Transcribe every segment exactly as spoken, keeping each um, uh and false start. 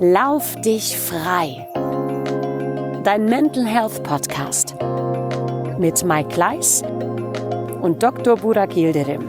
Lauf dich frei. Dein Mental Health Podcast mit Mike Kleiss und Doktor Burak Yildirim.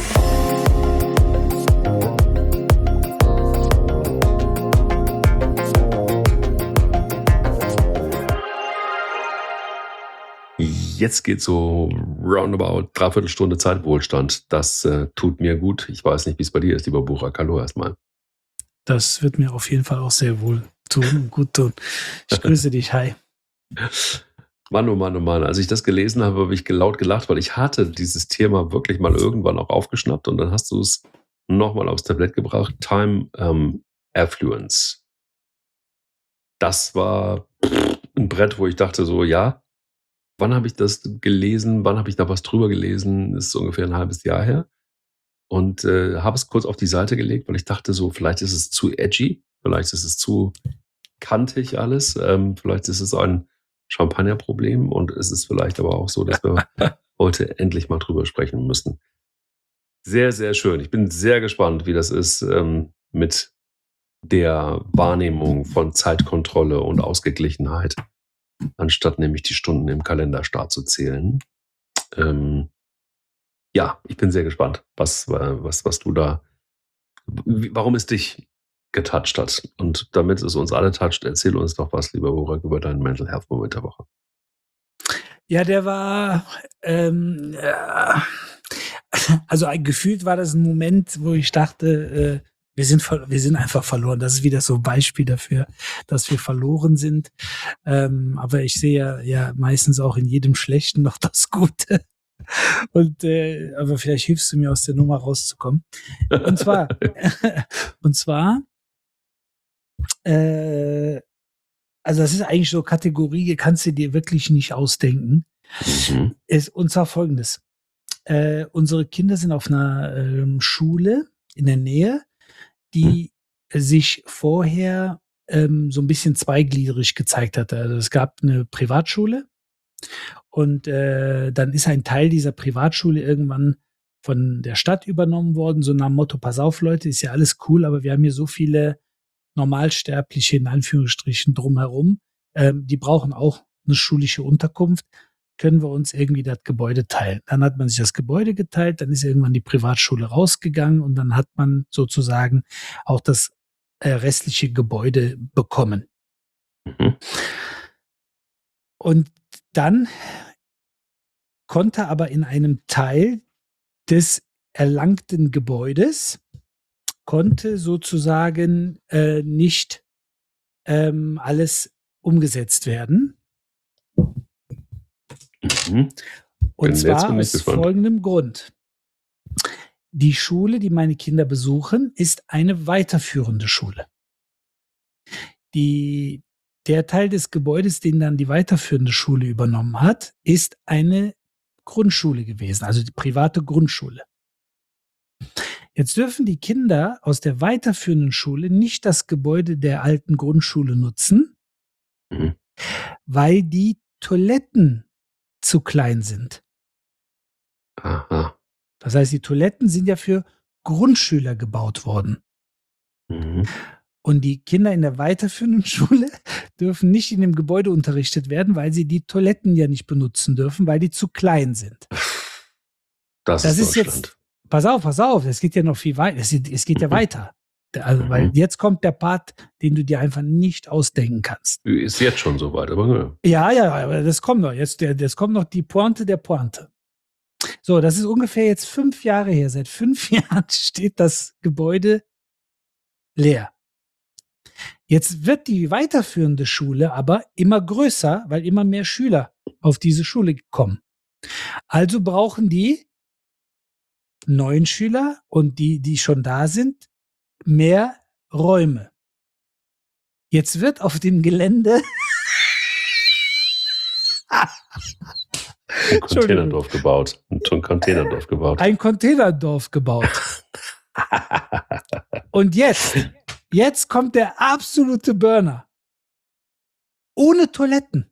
Jetzt geht so roundabout dreiviertel Stunde Zeitwohlstand. Das äh, tut mir gut. Ich weiß nicht, wie es bei dir ist, lieber Burak. Hallo erstmal. Das wird mir auf jeden Fall auch sehr wohl tun und gut tun. Ich grüße dich. Hi. Mann, oh Mann, oh Mann. Als ich das gelesen habe, habe ich laut gelacht, weil ich hatte dieses Thema wirklich mal irgendwann auch aufgeschnappt und dann hast du es nochmal aufs Tablett gebracht. Time ähm, Affluence. Das war ein Brett, wo ich dachte so, ja, wann habe ich das gelesen? Wann habe ich da was drüber gelesen? Das ist ungefähr ein halbes Jahr her. Und äh, habe es kurz auf die Seite gelegt, weil ich dachte so, vielleicht ist es zu edgy, vielleicht ist es zu kantig alles, ähm, vielleicht ist es ein Champagnerproblem und es ist vielleicht aber auch so, dass wir heute endlich mal drüber sprechen müssen. Sehr, sehr schön. Ich bin sehr gespannt, wie das ist ähm, mit der Wahrnehmung von Zeitkontrolle und Ausgeglichenheit, anstatt nämlich die Stunden im Kalenderstart zu zählen. Ähm, ja, ich bin sehr gespannt, was, was, was du da, warum es dich getoucht hat. Und damit es uns alle toucht, erzähl uns doch was, lieber Burak, über deinen Mental Health Moment der Woche. Ja, der war, ähm, äh, also gefühlt war das ein Moment, wo ich dachte, äh, wir sind, wir sind einfach verloren. Das ist wieder so ein Beispiel dafür, dass wir verloren sind. Ähm, aber ich sehe ja, ja meistens auch in jedem Schlechten noch das Gute. Und äh, aber vielleicht hilfst du mir aus der Nummer rauszukommen. Und zwar, und zwar, äh, also das ist eigentlich so Kategorie, kannst du dir wirklich nicht ausdenken. Mhm. Ist, und zwar folgendes: äh, Unsere Kinder sind auf einer ähm, Schule in der Nähe, die mhm. sich vorher ähm, so ein bisschen zweigliedrig gezeigt hat. Also es gab eine Privatschule. Und äh, dann ist ein Teil dieser Privatschule irgendwann von der Stadt übernommen worden, so nach dem Motto, pass auf Leute, ist ja alles cool, aber wir haben hier so viele Normalsterbliche in Anführungsstrichen drumherum, ähm, die brauchen auch eine schulische Unterkunft, können wir uns irgendwie das Gebäude teilen. Dann hat man sich das Gebäude geteilt, dann ist irgendwann die Privatschule rausgegangen und dann hat man sozusagen auch das äh, restliche Gebäude bekommen. Mhm. Und dann konnte aber in einem Teil des erlangten Gebäudes konnte sozusagen äh, nicht ähm, alles umgesetzt werden. Mhm. Und zwar aus folgendem Grund. Die Schule, die meine Kinder besuchen, ist eine weiterführende Schule. Die Der Teil des Gebäudes, den dann die weiterführende Schule übernommen hat, ist eine Grundschule gewesen, also die private Grundschule. Jetzt dürfen die Kinder aus der weiterführenden Schule nicht das Gebäude der alten Grundschule nutzen, mhm. weil die Toiletten zu klein sind. Aha. Das heißt, die Toiletten sind ja für Grundschüler gebaut worden. Mhm. Und die Kinder in der weiterführenden Schule dürfen nicht in dem Gebäude unterrichtet werden, weil sie die Toiletten ja nicht benutzen dürfen, weil die zu klein sind. Das, das ist Deutschland. Jetzt, pass auf, pass auf, es geht ja noch viel weiter. Es, es geht ja weiter. Also, mhm. Weil jetzt kommt der Part, den du dir einfach nicht ausdenken kannst. Ist jetzt schon so weit, aber ja. Ja, ja, aber das kommt noch. Jetzt, jetzt kommt noch die Pointe der Pointe. So, das ist ungefähr jetzt fünf Jahre her. Seit fünf Jahren steht das Gebäude leer. Jetzt wird die weiterführende Schule aber immer größer, weil immer mehr Schüler auf diese Schule kommen. Also brauchen die neuen Schüler und die, die schon da sind, mehr Räume. Jetzt wird auf dem Gelände ein Containerdorf gebaut. Ein Containerdorf gebaut. Ein Containerdorf gebaut. Und jetzt, jetzt kommt der absolute Burner. Ohne Toiletten.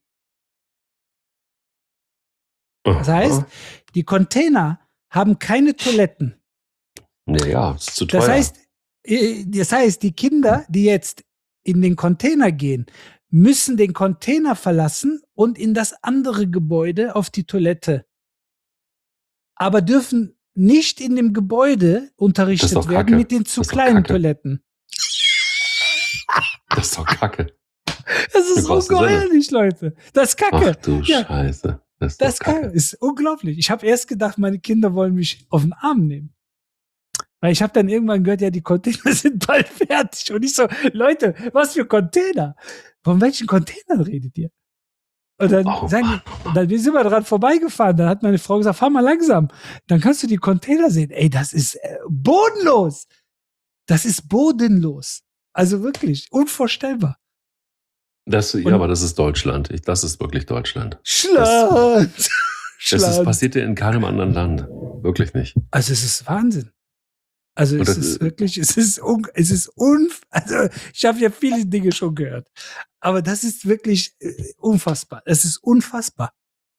Das heißt, die Container haben keine Toiletten. Naja, ist zu teuer. Das heißt, das heißt, die Kinder, die jetzt in den Container gehen, müssen den Container verlassen und in das andere Gebäude auf die Toilette. Aber dürfen nicht in dem Gebäude unterrichtet werden Kacke. mit den zu Das ist doch kleinen Kacke. Toiletten. Das ist doch Kacke. Das ist Im wahrsten ungeheuerlich, Leute. Das ist Kacke. Ach du Ja. Scheiße. Das ist Das doch kann, Kacke. ist unglaublich. Ich habe erst gedacht, meine Kinder wollen mich auf den Arm nehmen. Weil ich habe dann irgendwann gehört, ja, die Container sind bald fertig. Und ich so, Leute, was für Container? Von welchen Containern redet ihr? Und dann, Oh, sagen die, und dann sind wir dran vorbeigefahren. Dann hat meine Frau gesagt, fahr mal langsam. Dann kannst du die Container sehen. Ey, das ist äh, bodenlos. Das ist bodenlos. Also wirklich, unvorstellbar. Das, Und- ja, aber das ist Deutschland. Ich, das ist wirklich Deutschland. Schland. Das ist, Schland. passiert ja in keinem anderen Land. Wirklich nicht. Also es ist Wahnsinn. Also Und es das ist ist- wirklich, es ist, un, es ist unf, also ich habe ja viele Dinge schon gehört, aber das ist wirklich äh, unfassbar. Es ist unfassbar.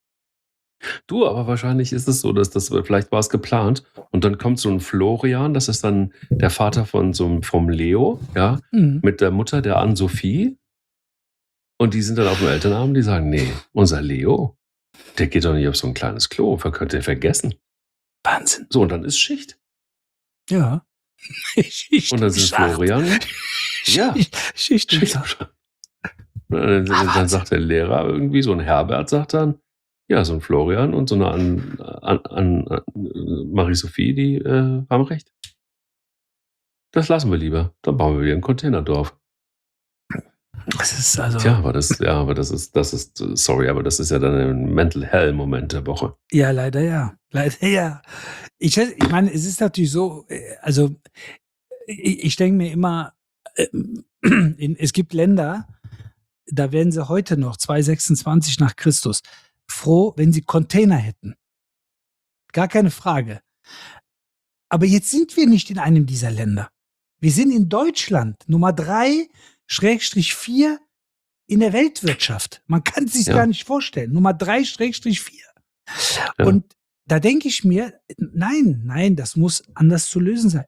Du, aber wahrscheinlich ist es so, dass das, vielleicht war es geplant und dann kommt so ein Florian, das ist dann der Vater von so einem, vom Leo, ja, Mhm. mit der Mutter der Ann-Sophie. Und die sind dann auf dem Elternabend, die sagen, nee, unser Leo, der geht doch nicht auf so ein kleines Klo, wer könnte ihr vergessen? Wahnsinn. So, und dann ist Schicht. Ja. Schicht Und dann im sind Schacht. Florian, ja. Schicht, Schicht im Schicht. Schacht. Und dann, dann Wahnsinn. sagt der Lehrer irgendwie, so ein Herbert sagt dann, ja, so ein Florian und so eine an, an, an, an Marie-Sophie, die äh, haben recht. Das lassen wir lieber. Dann bauen wir wieder ein Containerdorf. Das ist also, Tja, aber das, ja, aber das ist, das ist, sorry, aber das ist ja dann ein Mental Hell-Moment der Woche. ja, leider ja. Leider ja. Ich, ich meine, es ist natürlich so, äh, also ich, ich denke mir immer, äh, in, es gibt Länder, da werden sie heute noch, zweihundertsechsundzwanzig nach Christus, froh, wenn sie Container hätten. Gar keine Frage. Aber jetzt sind wir nicht in einem dieser Länder. Wir sind in Deutschland, Nummer drei, Schrägstrich vier in der Weltwirtschaft. Man kann es sich Ja. gar nicht vorstellen. Nummer drei, Schrägstrich vier. Ja. Und da denke ich mir, nein, nein, das muss anders zu lösen sein.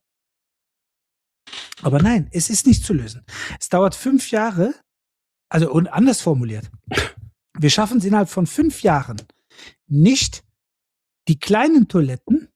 Aber nein, es ist nicht zu lösen. Es dauert fünf Jahre, also und anders formuliert. Wir schaffen es innerhalb von fünf Jahren nicht, die kleinen Toiletten,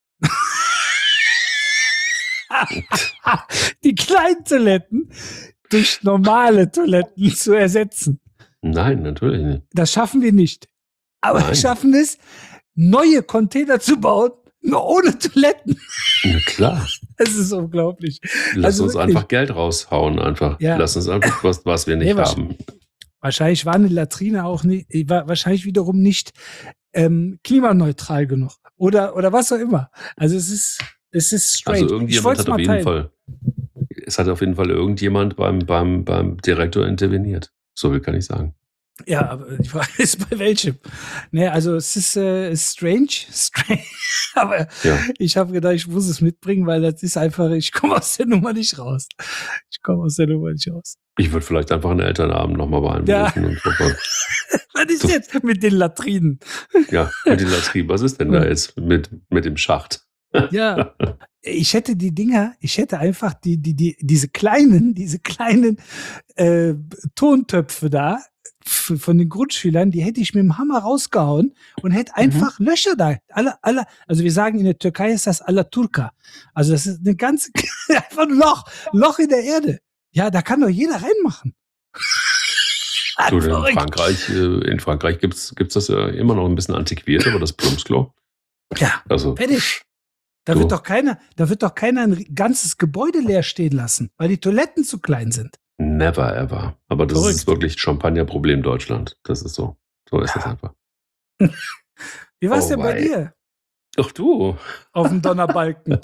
die kleinen Toiletten durch normale Toiletten zu ersetzen. Nein, natürlich nicht. Das schaffen wir nicht. Aber Nein. wir schaffen es, neue Container zu bauen, nur ohne Toiletten. Na klar. Es ist unglaublich. Lass Also uns wirklich. einfach Geld raushauen, einfach. Ja. Lass uns einfach was, was wir nicht Nee, was- haben. Wahrscheinlich war eine Latrine auch nicht, war wahrscheinlich wiederum nicht ähm, klimaneutral genug. Oder, oder was auch immer. Also es ist, es ist strange. Also Ich irgendjemand wollt's hat auf mal jeden teilen. Fall, es hat auf jeden Fall irgendjemand beim, beim, beim Direktor interveniert. So viel kann ich sagen. Ja, aber die Frage ist bei welchem. Ne, also es ist äh, strange, strange. Aber Ja. ich habe gedacht, ich muss es mitbringen, weil das ist einfach, ich komme aus der Nummer nicht raus. Ich komme aus der Nummer nicht raus. Ich würde vielleicht einfach einen Elternabend nochmal bei einem Ja. rufen und gucken. Was ist So. jetzt mit den Latrinen? Ja, mit den Latrinen. Was ist denn da jetzt mit, mit dem Schacht? Ja, ich hätte die Dinger, ich hätte einfach die, die, die, diese kleinen, diese kleinen äh, Tontöpfe da f- von den Grundschülern, die hätte ich mit dem Hammer rausgehauen und hätte einfach Löcher da. Alle, alle, also wir sagen in der Türkei ist das Alaturka. Also das ist eine ganze, einfach ein Loch, Loch in der Erde. Ja, da kann doch jeder reinmachen. Du, in Verrückt. Frankreich, äh, in Frankreich gibt's gibt's das ja immer noch ein bisschen antiquiert, aber das Plumpsklo. Ja, Also, fertig. Da Du. wird doch keiner, da wird doch keiner ein ganzes Gebäude leer stehen lassen, weil die Toiletten zu klein sind. never ever. Aber das Verrückt. ist wirklich Champagner-Problem Deutschland. Das ist so. So ist das einfach. Wie war's Oh, denn bei wei. dir Ach du. auf dem Donnerbalken?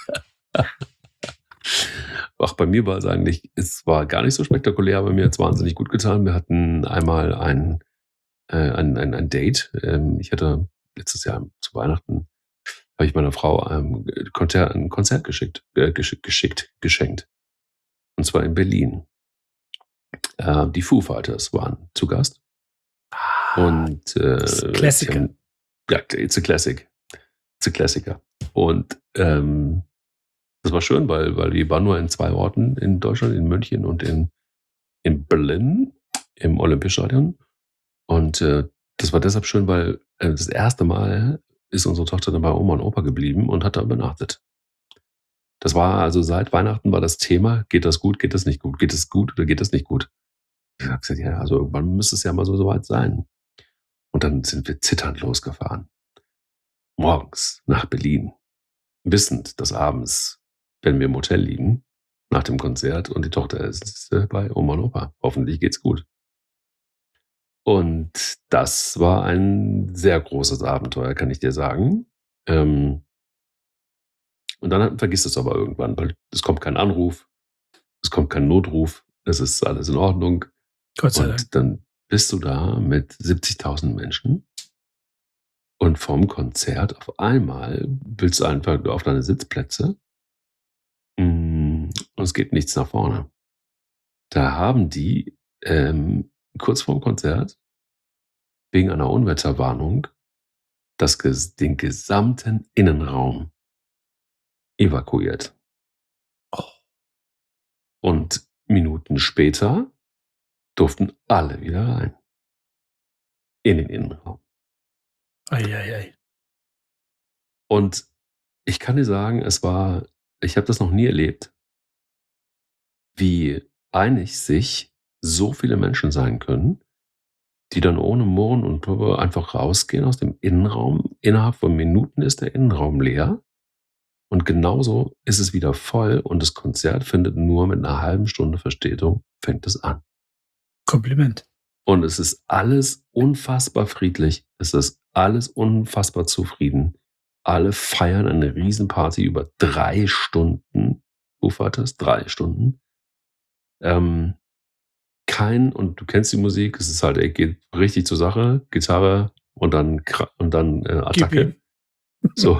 Ach, bei mir war es eigentlich, es war gar nicht so spektakulär, aber mir hat es wahnsinnig gut getan. Wir hatten einmal ein, äh, ein, ein, ein Date. Ähm, ich hatte letztes Jahr zu Weihnachten, habe ich meiner Frau ähm, Konzert, ein Konzert geschickt, äh, geschickt, geschickt, geschenkt. Und zwar in Berlin. Äh, die Foo Fighters waren zu Gast. Und äh, Das ist Klassiker. sie haben- Ja, it's a classic. It's a Klassiker. Und ähm, das war schön, weil, weil wir waren nur in zwei Orten in Deutschland, in München und in, in Berlin im Olympiastadion. Und äh, das war deshalb schön, weil äh, das erste Mal ist unsere Tochter dann bei Oma und Opa geblieben und hat da übernachtet. Das war also seit Weihnachten war das Thema, geht das gut, geht das nicht gut, geht es gut oder geht das nicht gut? Ich habe gesagt, ja, also irgendwann müsste es ja mal so soweit sein. Und dann sind wir zitternd losgefahren. Morgens nach Berlin, wissend, dass abends, wenn wir im Hotel liegen, nach dem Konzert und die Tochter ist bei Oma und Opa. Hoffentlich geht's gut. Und das war ein sehr großes Abenteuer, kann ich dir sagen. Ähm, und dann vergisst es aber irgendwann, weil es kommt kein Anruf, es kommt kein Notruf, es ist alles in Ordnung. Gott sei Dank. Und dann bist du da mit siebzigtausend Menschen und vom Konzert auf einmal willst du einfach auf deine Sitzplätze und es geht nichts nach vorne. Da haben die ähm, kurz vorm Konzert wegen einer Unwetterwarnung das, den gesamten Innenraum evakuiert. Oh. Und Minuten später durften alle wieder rein. In den Innenraum. Eieiei. Und ich kann dir sagen, es war, ich habe das noch nie erlebt, wie einig sich so viele Menschen sein können, die dann ohne Murren und Pöbel einfach rausgehen aus dem Innenraum. Innerhalb von Minuten ist der Innenraum leer. Und genauso ist es wieder voll und das Konzert findet nur mit einer halben Stunde Verspätung, fängt es an. Kompliment. Und es ist alles unfassbar friedlich. Es ist alles unfassbar zufrieden. Alle feiern eine Riesenparty über drei Stunden. Ufertes, drei Stunden. Ähm, kein, und du kennst die Musik, es ist halt, ey, geht richtig zur Sache, Gitarre und dann, und dann äh, Attacke. So.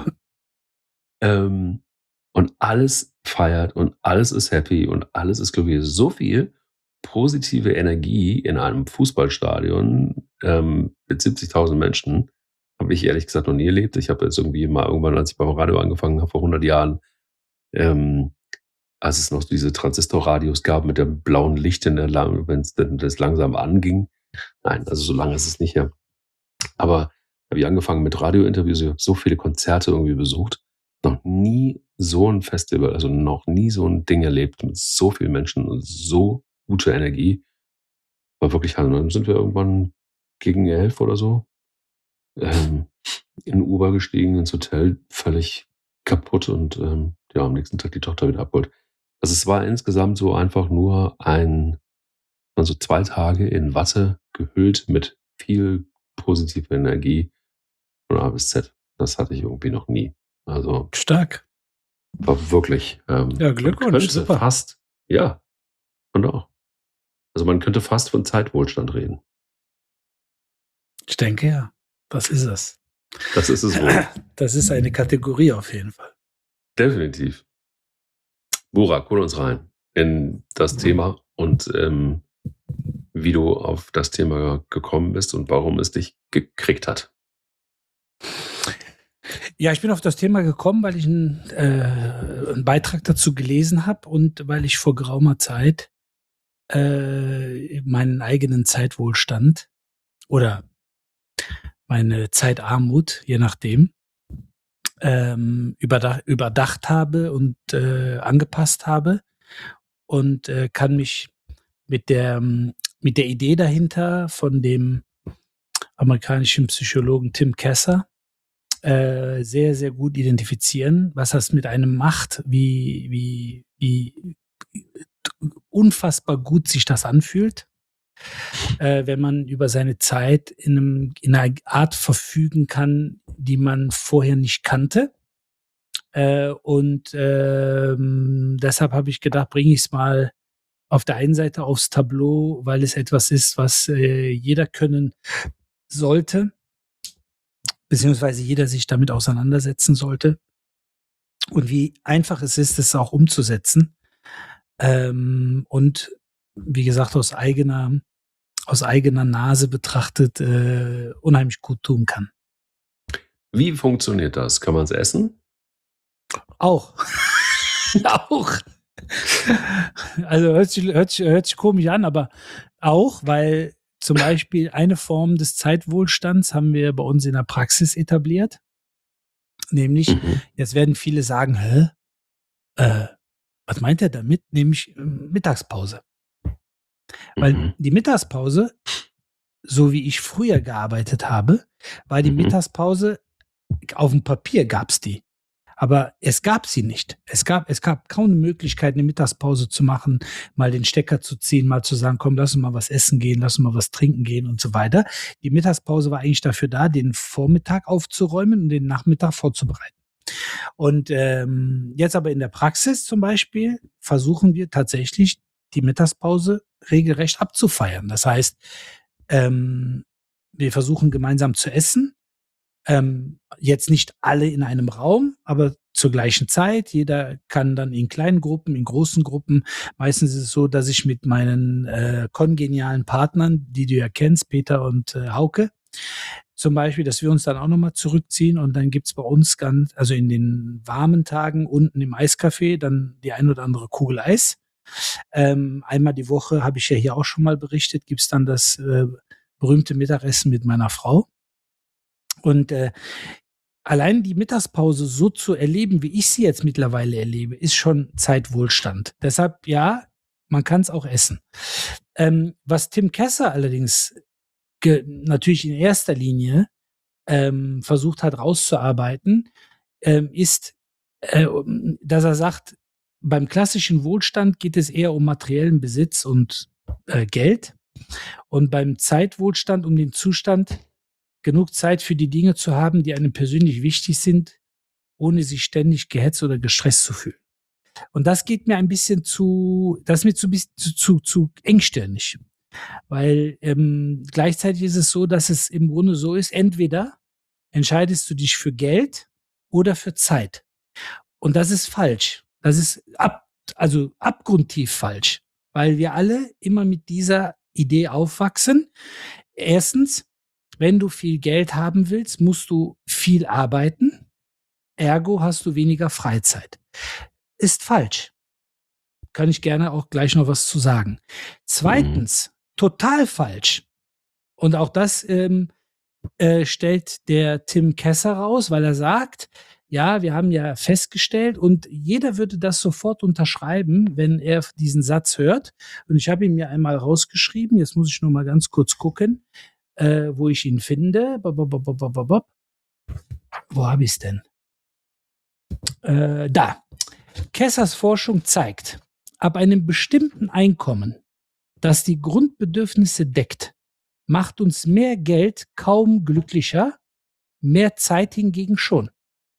ähm, und alles feiert und alles ist happy und alles ist glücklich. So viel positive Energie in einem Fußballstadion ähm, mit siebzigtausend Menschen habe ich ehrlich gesagt noch nie erlebt. Ich habe jetzt irgendwie mal irgendwann, als ich beim Radio angefangen habe, vor hundert Jahren, ähm, als es noch diese Transistorradios gab mit dem blauen Licht, in der, wenn es das langsam anging. Nein, also so lange ist es nicht her. Aber habe ich angefangen mit Radiointerviews, ich habe so viele Konzerte irgendwie besucht. Noch nie so ein Festival, also noch nie so ein Ding erlebt mit so vielen Menschen und so gute Energie. War wirklich, also dann sind wir irgendwann gegen elf oder so ähm, in Uber gestiegen, ins Hotel, völlig kaputt und ähm, ja, am nächsten Tag die Tochter wieder abgeholt. Also es war insgesamt so einfach nur ein, also zwei Tage in Watte gehüllt mit viel positiver Energie von A bis Z. Das hatte ich irgendwie noch nie. Also stark. War wirklich. Ähm, ja, Glückwunsch, super. Fast, ja, und auch. Also man könnte fast von Zeitwohlstand reden. Ich denke ja, das ist es. Das ist es wohl. Das ist eine Kategorie auf jeden Fall. Definitiv. Burak, hol uns rein in das Thema und ähm, wie du auf das Thema gekommen bist und warum es dich gekriegt hat. Ja, ich bin auf das Thema gekommen, weil ich einen, äh, einen Beitrag dazu gelesen habe und weil ich vor geraumer Zeit äh, meinen eigenen Zeitwohlstand oder meine Zeitarmut, je nachdem, ähm, überdacht, überdacht habe und äh, angepasst habe und äh, kann mich mit der, mit der Idee dahinter von dem amerikanischen Psychologen Tim Kesser äh, sehr, sehr gut identifizieren, was das mit einem macht, wie, wie, wie unfassbar gut sich das anfühlt, äh, wenn man über seine Zeit in, einem, in einer Art verfügen kann, die man vorher nicht kannte. Äh, und äh, deshalb habe ich gedacht, bringe ich es mal auf der einen Seite aufs Tableau, weil es etwas ist, was äh, jeder können sollte, beziehungsweise jeder sich damit auseinandersetzen sollte. Und wie einfach es ist, es auch umzusetzen. Ähm, und wie gesagt, aus eigener, aus eigener Nase betrachtet, äh, unheimlich gut tun kann. Wie funktioniert das? Kann man es essen? Auch. Auch. Also hört sich, hört, sich, hört sich komisch an, aber auch, weil zum Beispiel eine Form des Zeitwohlstands haben wir bei uns in der Praxis etabliert. Nämlich, mhm. jetzt werden viele sagen, hä? Äh, was meint er damit? Nämlich äh, Mittagspause. Mhm. Weil die Mittagspause, so wie ich früher gearbeitet habe, war die mhm. Mittagspause, auf dem Papier gab es die. Aber es gab sie nicht. Es gab, es gab kaum eine Möglichkeit, eine Mittagspause zu machen, mal den Stecker zu ziehen, mal zu sagen, komm, lass uns mal was essen gehen, lass uns mal was trinken gehen und so weiter. Die Mittagspause war eigentlich dafür da, den Vormittag aufzuräumen und den Nachmittag vorzubereiten. Und ähm, jetzt aber in der Praxis zum Beispiel versuchen wir tatsächlich, die Mittagspause regelrecht abzufeiern. Das heißt, ähm, wir versuchen gemeinsam zu essen. Ähm, jetzt nicht alle in einem Raum, aber zur gleichen Zeit. Jeder kann dann in kleinen Gruppen, in großen Gruppen. Meistens ist es so, dass ich mit meinen äh, kongenialen Partnern, die du ja kennst, Peter und äh, Hauke, zum Beispiel, dass wir uns dann auch nochmal zurückziehen und dann gibt's bei uns ganz, also in den warmen Tagen unten im Eiscafé, dann die ein oder andere Kugel Eis. Ähm, einmal die Woche, habe ich ja hier auch schon mal berichtet, gibt's dann das äh, berühmte Mittagessen mit meiner Frau. Und äh, allein die Mittagspause so zu erleben, wie ich sie jetzt mittlerweile erlebe, ist schon Zeitwohlstand. Deshalb, ja, man kann es auch essen. Ähm, was Tim Kesser allerdings ge- natürlich in erster Linie ähm, versucht hat rauszuarbeiten, ähm, ist, äh, dass er sagt, beim klassischen Wohlstand geht es eher um materiellen Besitz und äh, Geld und beim Zeitwohlstand um den Zustand, genug Zeit für die Dinge zu haben, die einem persönlich wichtig sind, ohne sich ständig gehetzt oder gestresst zu fühlen. Und das geht mir ein bisschen zu, das ist mir zu, zu, zu, zu engstirnig. Weil ähm, gleichzeitig ist es so, dass es im Grunde so ist, entweder entscheidest du dich für Geld oder für Zeit. Und das ist falsch. Das ist ab, also abgrundtief falsch. Weil wir alle immer mit dieser Idee aufwachsen. Erstens, wenn du viel Geld haben willst, musst du viel arbeiten. Ergo hast du weniger Freizeit. Ist falsch. Kann ich gerne auch gleich noch was zu sagen. Zweitens, mhm. total falsch. Und auch das ähm, äh, stellt der Tim Kesser raus, weil er sagt, ja, wir haben ja festgestellt und jeder würde das sofort unterschreiben, wenn er diesen Satz hört. Und ich habe ihn mir einmal rausgeschrieben. Jetzt muss ich noch mal ganz kurz gucken. Äh, wo ich ihn finde. Bob, bob, bob, bob, bob, bob. Wo habe ich es denn? Äh, da. Kessers Forschung zeigt, ab einem bestimmten Einkommen, das die Grundbedürfnisse deckt, macht uns mehr Geld kaum glücklicher, mehr Zeit hingegen schon.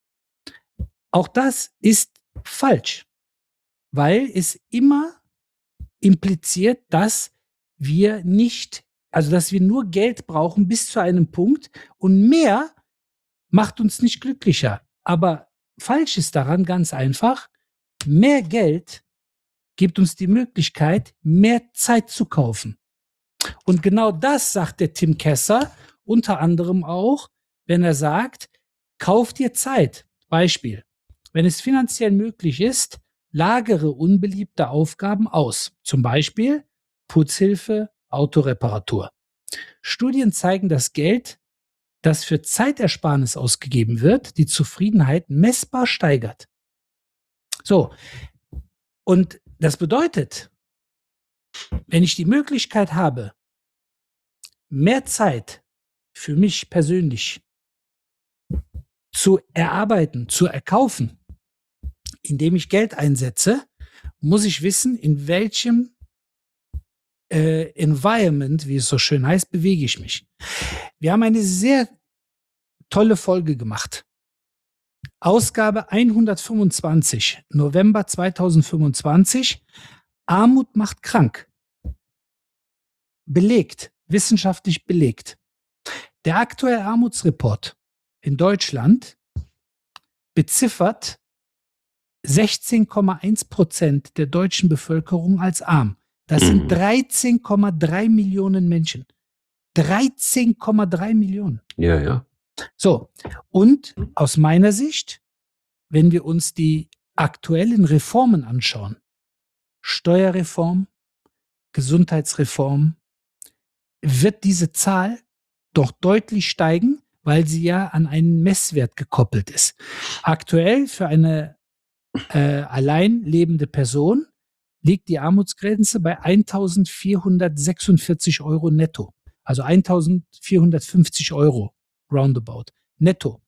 Auch das ist falsch, weil es immer impliziert, dass wir nicht Also, dass wir nur Geld brauchen bis zu einem Punkt und mehr macht uns nicht glücklicher. Aber falsch ist daran ganz einfach, mehr Geld gibt uns die Möglichkeit, mehr Zeit zu kaufen. Und genau das sagt der Tim Kesser unter anderem auch, wenn er sagt, kauf dir Zeit. Beispiel, wenn es finanziell möglich ist, lagere unbeliebte Aufgaben aus. Zum Beispiel Putzhilfe, Autoreparatur. Studien zeigen, dass Geld, das für Zeitersparnis ausgegeben wird, die Zufriedenheit messbar steigert. So, und das bedeutet, wenn ich die Möglichkeit habe, mehr Zeit für mich persönlich zu erarbeiten, zu erkaufen, indem ich Geld einsetze, muss ich wissen, in welchem Äh, Environment, wie es so schön heißt, bewege ich mich. Wir haben eine sehr tolle Folge gemacht. Ausgabe hundertfünfundzwanzig, November zweitausendfünfundzwanzig. Armut macht krank. Belegt, wissenschaftlich belegt. Der aktuelle Armutsreport in Deutschland beziffert sechzehn Komma eins Prozent der deutschen Bevölkerung als arm. Das sind dreizehn Komma drei Millionen Menschen. dreizehn Komma drei Millionen. Ja, ja. So, und aus meiner Sicht, wenn wir uns die aktuellen Reformen anschauen, Steuerreform, Gesundheitsreform, wird diese Zahl doch deutlich steigen, weil sie ja an einen Messwert gekoppelt ist. Aktuell für eine äh, allein lebende Person liegt die Armutsgrenze bei eintausendvierhundertsechsundvierzig Euro netto. Also eintausendvierhundertfünfzig Euro roundabout netto.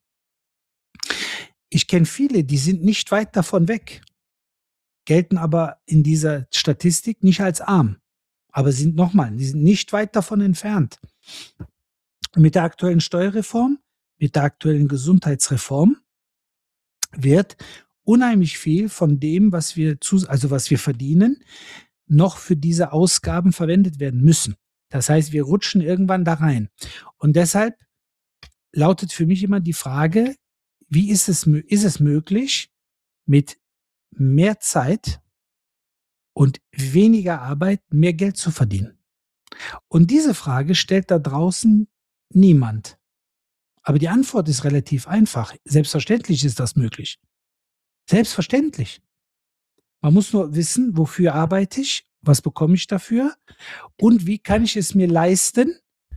Ich kenne viele, die sind nicht weit davon weg, gelten aber in dieser Statistik nicht als arm. Aber sind nochmal, die sind nicht weit davon entfernt. Mit der aktuellen Steuerreform, mit der aktuellen Gesundheitsreform wird unheimlich viel von dem, was wir zu, also was wir verdienen, noch für diese Ausgaben verwendet werden müssen. Das heißt, wir rutschen irgendwann da rein. Und deshalb lautet für mich immer die Frage, wie ist es, ist es möglich, mit mehr Zeit und weniger Arbeit mehr Geld zu verdienen? Und diese Frage stellt da draußen niemand. Aber die Antwort ist relativ einfach. Selbstverständlich ist das möglich. Selbstverständlich. Man muss nur wissen, wofür arbeite ich, was bekomme ich dafür und wie kann ich es mir leisten,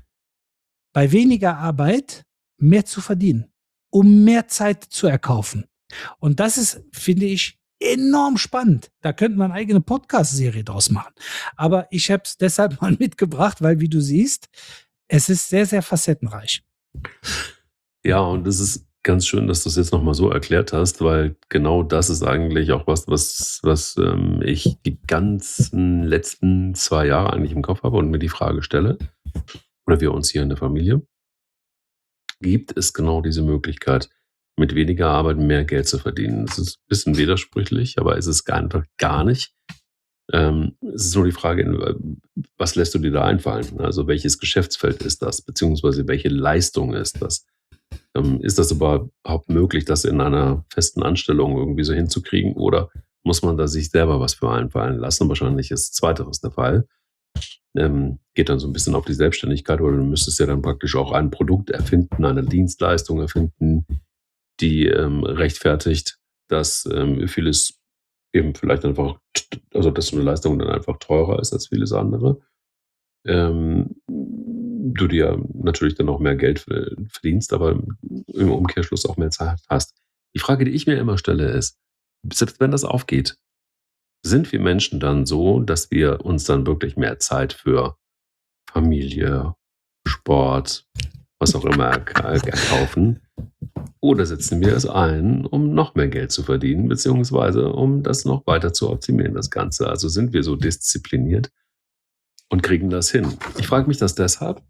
bei weniger Arbeit mehr zu verdienen, um mehr Zeit zu erkaufen. Und das ist, finde ich, enorm spannend. Da könnte man eine eigene Podcast-Serie draus machen. Aber ich habe es deshalb mal mitgebracht, weil, wie du siehst, es ist sehr, sehr facettenreich. Ja, und es ist ganz schön, dass du es jetzt nochmal so erklärt hast, weil genau das ist eigentlich auch was, was, was ähm, ich die ganzen letzten zwei Jahre eigentlich im Kopf habe und mir die Frage stelle, oder wir uns hier in der Familie, gibt es genau diese Möglichkeit, mit weniger Arbeit mehr Geld zu verdienen? Das ist ein bisschen widersprüchlich, aber es ist einfach gar nicht. Ähm, es ist nur die Frage, was lässt du dir da einfallen? Also welches Geschäftsfeld ist das, beziehungsweise welche Leistung ist das? Ähm, ist das überhaupt möglich, das in einer festen Anstellung irgendwie so hinzukriegen, oder muss man da sich selber was für einfallen lassen? Wahrscheinlich ist Zweiteres der Fall. Ähm, geht dann so ein bisschen auf die Selbstständigkeit, oder du müsstest ja dann praktisch auch ein Produkt erfinden, eine Dienstleistung erfinden, die ähm, rechtfertigt, dass ähm, vieles eben vielleicht einfach, also dass so eine Leistung dann einfach teurer ist als vieles andere. Ähm, du dir natürlich dann auch mehr Geld verdienst, aber im Umkehrschluss auch mehr Zeit hast. Die Frage, die ich mir immer stelle, ist, selbst wenn das aufgeht, sind wir Menschen dann so, dass wir uns dann wirklich mehr Zeit für Familie, Sport, was auch immer erkaufen? Oder setzen wir es ein, um noch mehr Geld zu verdienen, beziehungsweise um das noch weiter zu optimieren, das Ganze? Also sind wir so diszipliniert und kriegen das hin? Ich frage mich das deshalb,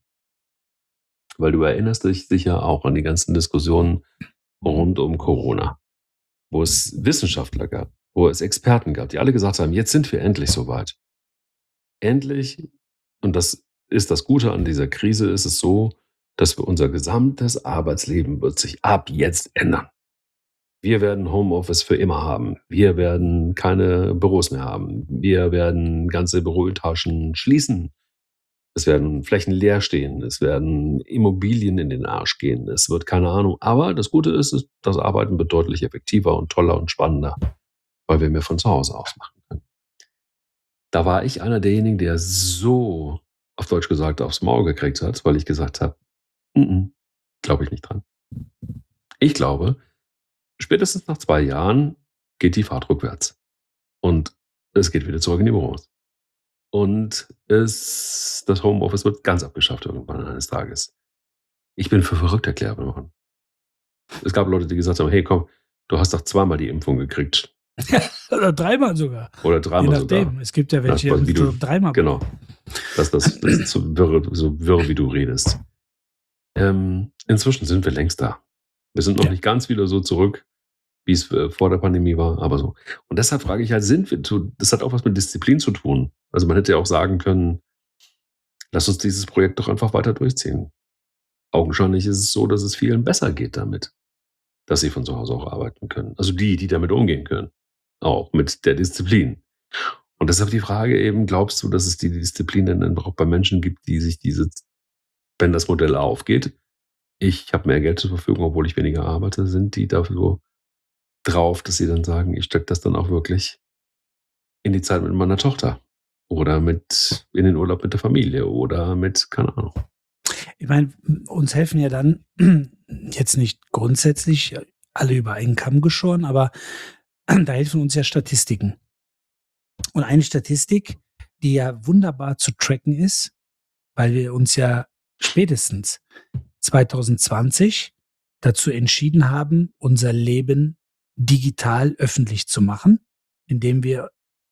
weil du erinnerst dich sicher auch an die ganzen Diskussionen rund um Corona, wo es Wissenschaftler gab, wo es Experten gab, die alle gesagt haben, jetzt sind wir endlich soweit. Endlich, und das ist das Gute an dieser Krise, ist es so, dass wir unser gesamtes Arbeitsleben wird sich ab jetzt ändern. Wir werden Homeoffice für immer haben. Wir werden keine Büros mehr haben. Wir werden ganze Büroetagen schließen. Es werden Flächen leer stehen. Es werden Immobilien in den Arsch gehen. Es wird keine Ahnung. Aber das Gute ist, das Arbeiten wird deutlich effektiver und toller und spannender, weil wir mehr von zu Hause aus machen können. Da war ich einer derjenigen, der so, auf Deutsch gesagt, aufs Maul gekriegt hat, weil ich gesagt habe, glaube ich nicht dran. Ich glaube, spätestens nach zwei Jahren geht die Fahrt rückwärts. Und es geht wieder zurück in die Büros. Und es, das Homeoffice wird ganz abgeschafft irgendwann eines Tages. Ich bin für verrückt erklärt worden. Es gab Leute, die gesagt haben, hey komm, du hast doch zweimal die Impfung gekriegt. Oder dreimal sogar. Oder dreimal sogar. Es gibt ja welche, die du, dreimal. Genau. Das, das, das ist so wirr, so wirr, wie du redest. Ähm, inzwischen sind wir längst da. Wir sind noch ja. nicht ganz wieder so zurück, wie es äh, vor der Pandemie war, aber so. Und deshalb frage ich halt, sind wir, zu, das hat auch was mit Disziplin zu tun. Also man hätte ja auch sagen können, lass uns dieses Projekt doch einfach weiter durchziehen. Augenscheinlich ist es so, dass es vielen besser geht damit, dass sie von zu Hause auch arbeiten können. Also die, die damit umgehen können. Auch mit der Disziplin. Und deshalb die Frage eben, glaubst du, dass es die Disziplin dann auch bei Menschen gibt, die sich diese, wenn das Modell aufgeht, ich habe mehr Geld zur Verfügung, obwohl ich weniger arbeite, sind die dafür so drauf, dass sie dann sagen, ich stecke das dann auch wirklich in die Zeit mit meiner Tochter oder mit in den Urlaub mit der Familie oder mit, keine Ahnung. Ich meine, uns helfen ja dann jetzt nicht grundsätzlich alle über einen Kamm geschoren, aber da helfen uns ja Statistiken. Und eine Statistik, die ja wunderbar zu tracken ist, weil wir uns ja spätestens zwanzig zwanzig dazu entschieden haben, unser Leben digital öffentlich zu machen, indem wir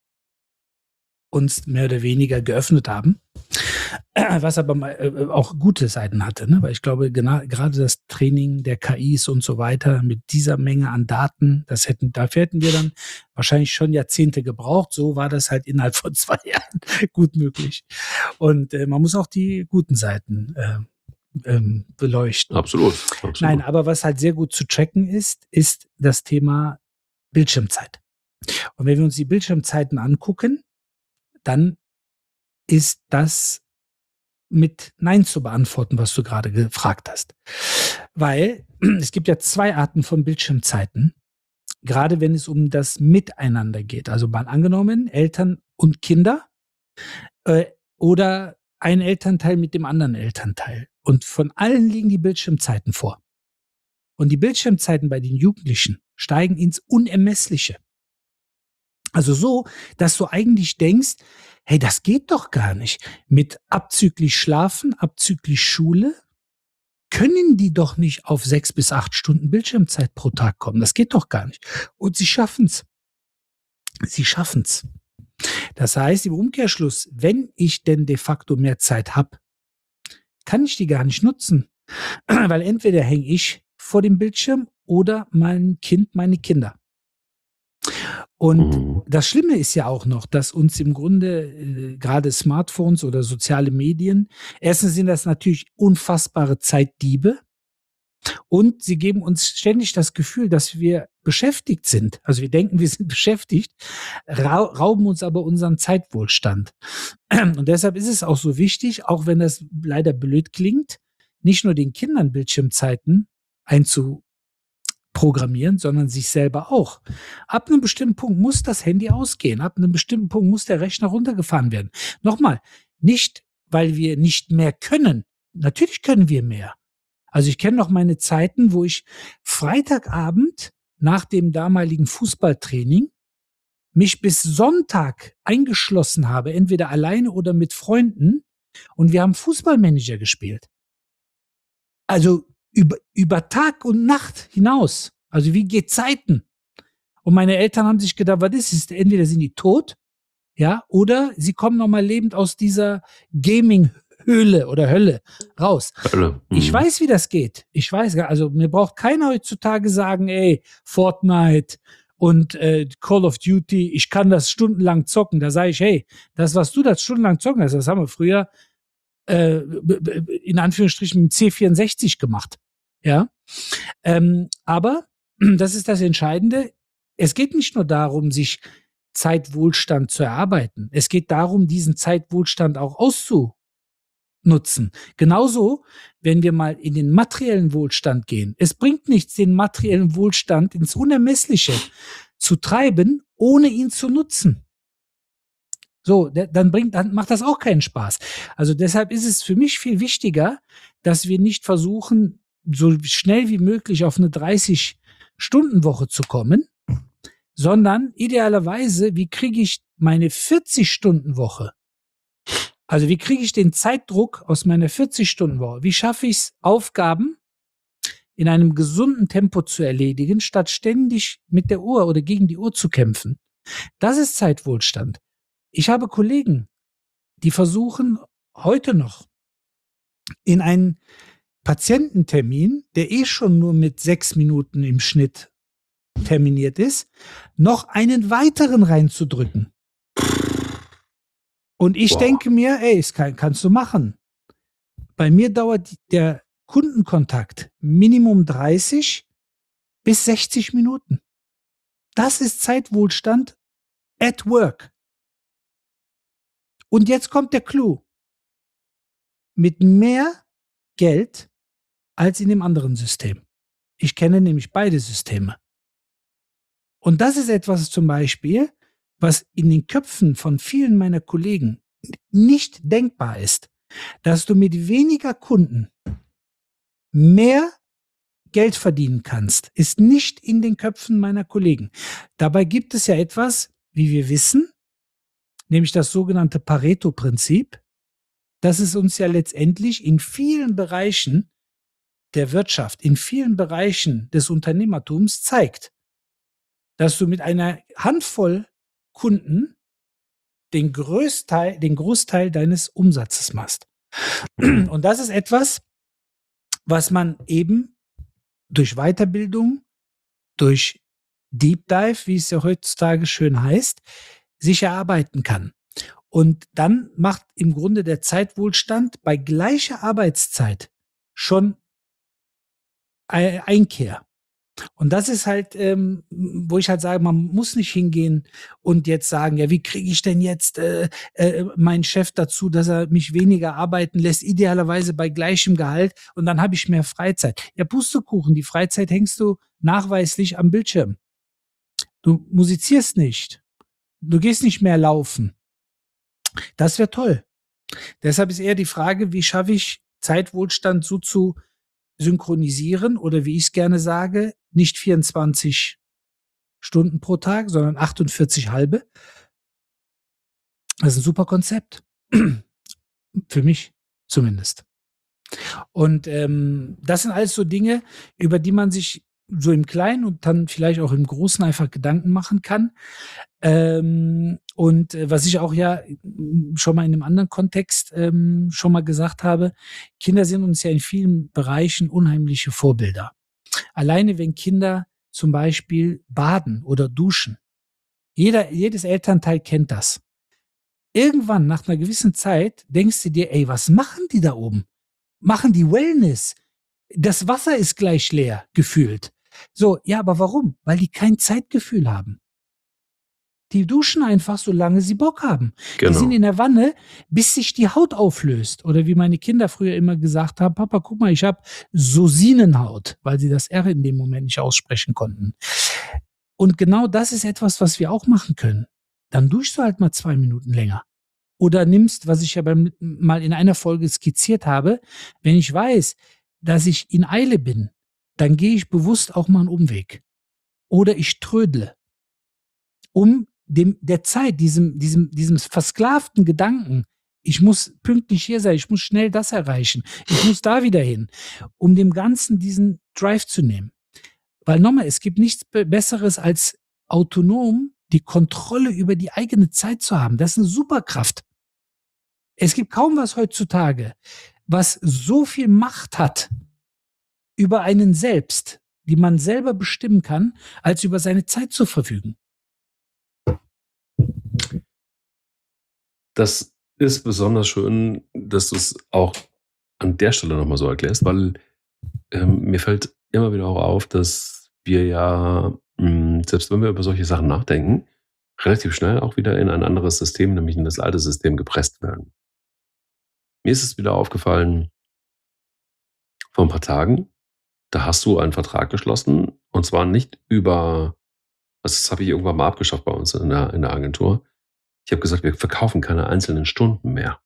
uns mehr oder weniger geöffnet haben, was aber mal, äh, auch gute Seiten hatte, ne? Weil ich glaube, genau, gerade das Training der K Is und so weiter mit dieser Menge an Daten, das hätten, dafür hätten wir dann wahrscheinlich schon Jahrzehnte gebraucht. So war das halt innerhalb von zwei Jahren gut möglich. Und äh, man muss auch die guten Seiten äh, ähm, beleuchten. Absolut, absolut. Nein, aber was halt sehr gut zu tracken ist, ist das Thema Bildschirmzeit. Und wenn wir uns die Bildschirmzeiten angucken, dann ist das mit Nein zu beantworten, was du gerade gefragt hast. Weil es gibt ja zwei Arten von Bildschirmzeiten, gerade wenn es um das Miteinander geht. Also mal angenommen, Eltern und Kinder äh, oder ein Elternteil mit dem anderen Elternteil. Und von allen liegen die Bildschirmzeiten vor. Und die Bildschirmzeiten bei den Jugendlichen steigen ins Unermessliche. Also so, dass du eigentlich denkst, hey, das geht doch gar nicht. Mit abzüglich Schlafen, abzüglich Schule, können die doch nicht auf sechs bis acht Stunden Bildschirmzeit pro Tag kommen. Das geht doch gar nicht. Und sie schaffen's. Sie schaffen's. Das heißt, im Umkehrschluss, wenn ich denn de facto mehr Zeit habe, kann ich die gar nicht nutzen. Weil entweder hänge ich vor dem Bildschirm oder mein Kind, meine Kinder. Und Mhm. das Schlimme ist ja auch noch, dass uns im Grunde äh, gerade Smartphones oder soziale Medien, erstens sind das natürlich unfassbare Zeitdiebe und sie geben uns ständig das Gefühl, dass wir beschäftigt sind. Also wir denken, wir sind beschäftigt, ra rauben uns aber unseren Zeitwohlstand. Und deshalb ist es auch so wichtig, auch wenn das leider blöd klingt, nicht nur den Kindern Bildschirmzeiten einzu programmieren, sondern sich selber auch. Ab einem bestimmten Punkt muss das Handy ausgehen. Ab einem bestimmten Punkt muss der Rechner runtergefahren werden. Nochmal, nicht, weil wir nicht mehr können. Natürlich können wir mehr. Also ich kenne noch meine Zeiten, wo ich Freitagabend nach dem damaligen Fußballtraining mich bis Sonntag eingeschlossen habe, entweder alleine oder mit Freunden, und wir haben Fußballmanager gespielt. Also über, über Tag und Nacht hinaus. Also wie Gezeiten. Und meine Eltern haben sich gedacht, was ist es? Entweder sind die tot, ja, oder sie kommen noch mal lebend aus dieser Gaming-Höhle oder Hölle raus. Hölle. Mhm. Ich weiß, wie das geht. Ich weiß, also mir braucht keiner heutzutage sagen, ey, Fortnite und äh, Call of Duty, ich kann das stundenlang zocken. Da sage ich, hey, das, was du das stundenlang zocken hast, das haben wir früher in Anführungsstrichen mit C vierundsechzig gemacht. Ja, ähm, aber das ist das Entscheidende. Es geht nicht nur darum, sich Zeitwohlstand zu erarbeiten. Es geht darum, diesen Zeitwohlstand auch auszunutzen. Genauso, wenn wir mal in den materiellen Wohlstand gehen. Es bringt nichts, den materiellen Wohlstand ins Unermessliche zu treiben, ohne ihn zu nutzen. So, dann bringt, dann macht das auch keinen Spaß. Also deshalb ist es für mich viel wichtiger, dass wir nicht versuchen, so schnell wie möglich auf eine dreißig-Stunden-Woche zu kommen, sondern idealerweise, wie kriege ich meine vierzig-Stunden-Woche? Also wie kriege ich den Zeitdruck aus meiner vierzig-Stunden-Woche? Wie schaffe ich es, Aufgaben in einem gesunden Tempo zu erledigen, statt ständig mit der Uhr oder gegen die Uhr zu kämpfen? Das ist Zeitwohlstand. Ich habe Kollegen, die versuchen heute noch in einen Patiententermin, der eh schon nur mit sechs Minuten im Schnitt terminiert ist, noch einen weiteren reinzudrücken. Und ich Boah. denke mir, ey, das kann, kannst du machen. Bei mir dauert der Kundenkontakt Minimum dreißig bis sechzig Minuten. Das ist Zeitwohlstand at work. Und jetzt kommt der Clou. Mit mehr Geld als in dem anderen System. Ich kenne nämlich beide Systeme. Und das ist etwas zum Beispiel, was in den Köpfen von vielen meiner Kollegen nicht denkbar ist, dass du mit weniger Kunden mehr Geld verdienen kannst, ist nicht in den Köpfen meiner Kollegen. Dabei gibt es ja etwas, wie wir wissen, nämlich das sogenannte Pareto-Prinzip, das es uns ja letztendlich in vielen Bereichen der Wirtschaft, in vielen Bereichen des Unternehmertums zeigt, dass du mit einer Handvoll Kunden den Großteil, den Großteil deines Umsatzes machst. Und das ist etwas, was man eben durch Weiterbildung, durch Deep Dive, wie es ja heutzutage schön heißt, sich erarbeiten kann. Und dann macht im Grunde der Zeitwohlstand bei gleicher Arbeitszeit schon Einkehr. Und das ist halt, ähm, wo ich halt sage, man muss nicht hingehen und jetzt sagen, ja, wie kriege ich denn jetzt äh, äh, meinen Chef dazu, dass er mich weniger arbeiten lässt, idealerweise bei gleichem Gehalt und dann habe ich mehr Freizeit. Ja, Pustekuchen, die Freizeit hängst du nachweislich am Bildschirm. Du musizierst nicht. Du gehst nicht mehr laufen. Das wäre toll. Deshalb ist eher die Frage, wie schaffe ich Zeitwohlstand so zu synchronisieren oder wie ich es gerne sage, nicht vierundzwanzig Stunden pro Tag, sondern achtundvierzig halbe. Das ist ein super Konzept. Für mich zumindest. Und ähm, das sind alles so Dinge, über die man sich so im Kleinen und dann vielleicht auch im Großen einfach Gedanken machen kann. Ähm, und äh, was ich auch ja schon mal in einem anderen Kontext ähm, schon mal gesagt habe, Kinder sind uns ja in vielen Bereichen unheimliche Vorbilder. Alleine wenn Kinder zum Beispiel baden oder duschen. Jeder, jedes Elternteil kennt das. Irgendwann, nach einer gewissen Zeit, denkst du dir, ey, was machen die da oben? Machen die Wellness? Das Wasser ist gleich leer, gefühlt. So, ja, aber warum? Weil die kein Zeitgefühl haben. Die duschen einfach, solange sie Bock haben. Genau. Die sind in der Wanne, bis sich die Haut auflöst. Oder wie meine Kinder früher immer gesagt haben, Papa, guck mal, ich habe Sosinenhaut, weil sie das R in dem Moment nicht aussprechen konnten. Und genau das ist etwas, was wir auch machen können. Dann duschst du halt mal zwei Minuten länger. Oder nimmst, was ich ja beim, mal in einer Folge skizziert habe, wenn ich weiß, dass ich in Eile bin, dann gehe ich bewusst auch mal einen Umweg. Oder ich trödle, um dem, der Zeit, diesem, diesem, diesem versklavten Gedanken, ich muss pünktlich hier sein, ich muss schnell das erreichen, ich muss da wieder hin, um dem Ganzen diesen Drive zu nehmen. Weil nochmal, es gibt nichts Besseres als autonom die Kontrolle über die eigene Zeit zu haben. Das ist eine Superkraft. Es gibt kaum was heutzutage, was so viel Macht hat über einen selbst, die man selber bestimmen kann, als über seine Zeit zu verfügen. Das ist besonders schön, dass du es auch an der Stelle nochmal so erklärst, weil ähm, mir fällt immer wieder auch auf, dass wir ja, mh, selbst wenn wir über solche Sachen nachdenken, relativ schnell auch wieder in ein anderes System, nämlich in das alte System gepresst werden. Mir ist es wieder aufgefallen, vor ein paar Tagen, da hast du einen Vertrag geschlossen und zwar nicht über, das habe ich irgendwann mal abgeschafft bei uns in der, in der Agentur. Ich habe gesagt, wir verkaufen keine einzelnen Stunden mehr,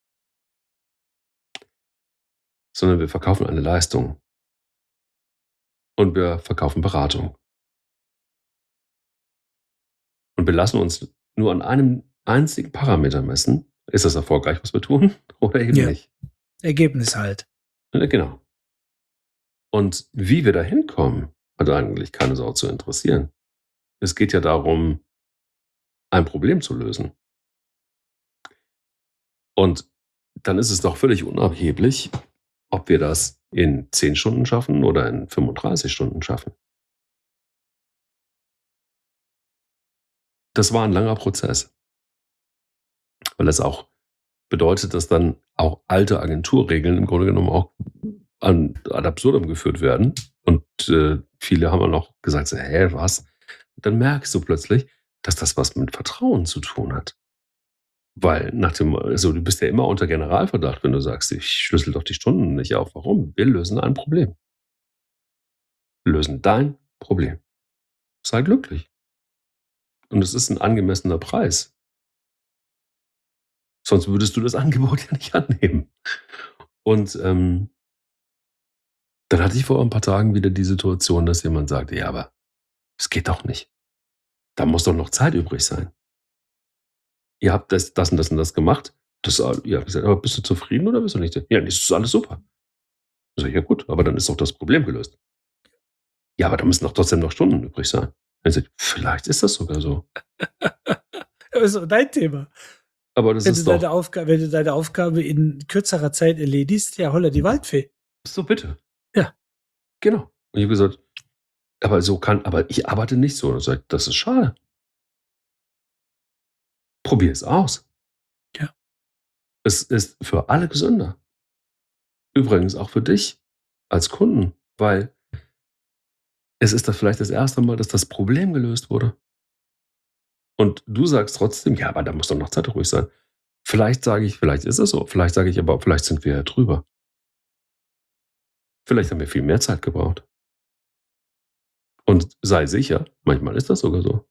sondern wir verkaufen eine Leistung und wir verkaufen Beratung. Und wir lassen uns nur an einem einzigen Parameter messen. Ist das erfolgreich, was wir tun, oder eben Ja. nicht? Ergebnis halt. Ja, genau. Und wie wir da hinkommen, hat eigentlich keine Sau zu interessieren. Es geht ja darum, ein Problem zu lösen. Und dann ist es doch völlig unerheblich, ob wir das in zehn Stunden schaffen oder in fünfunddreißig Stunden schaffen. Das war ein langer Prozess, weil es auch bedeutet, dass dann auch alte Agenturregeln im Grunde genommen auch an, ad absurdum geführt werden. Und äh, viele haben dann auch gesagt, so, hä, was? Und dann merkst du plötzlich, dass das was mit Vertrauen zu tun hat. Weil nach dem, also du bist ja immer unter Generalverdacht, wenn du sagst, ich schlüssel doch die Stunden nicht auf. Warum? Wir lösen ein Problem. Wir lösen dein Problem. Sei glücklich. Und es ist ein angemessener Preis. Sonst würdest du das Angebot ja nicht annehmen. Und ähm, dann hatte ich vor ein paar Tagen wieder die Situation, dass jemand sagte, ja, aber es geht doch nicht. Da muss doch noch Zeit übrig sein. Ihr habt das, das und das und das gemacht. Das, ja, gesagt, aber bist du zufrieden oder bist du nicht? Ja, das ist alles super. Ich sage, ja gut, aber dann ist doch das Problem gelöst. Ja, aber da müssen doch trotzdem noch Stunden übrig sein. Ich sage, vielleicht ist das sogar so. Das ist doch dein Thema. Aber das wenn, ist du doch... deine Aufgabe, wenn du deine Aufgabe in kürzerer Zeit erledigst, ja, holla die Waldfee. So, bitte. Ja. Genau. Und ich habe gesagt, aber so kann, aber ich arbeite nicht so. Und ich sage, das ist schade. Probier es aus. Ja. Es ist für alle gesünder. Übrigens auch für dich als Kunden, weil es ist das vielleicht das erste Mal, dass das Problem gelöst wurde. Und du sagst trotzdem, ja, aber da muss doch noch Zeit ruhig sein. Vielleicht sage ich, vielleicht ist es so. Vielleicht sage ich aber, vielleicht sind wir ja drüber. Vielleicht haben wir viel mehr Zeit gebraucht. Und sei sicher, manchmal ist das sogar so.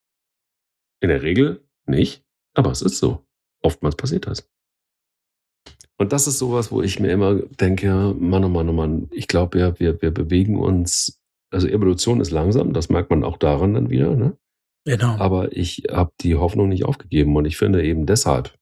In der Regel nicht, aber es ist so. Oftmals passiert das. Und das ist sowas, wo ich mir immer denke, Mann, oh Mann, oh Mann, ich glaube ja, wir, wir bewegen uns, also Evolution ist langsam, das merkt man auch daran dann wieder, ne? Genau. Aber ich habe die Hoffnung nicht aufgegeben und ich finde eben deshalb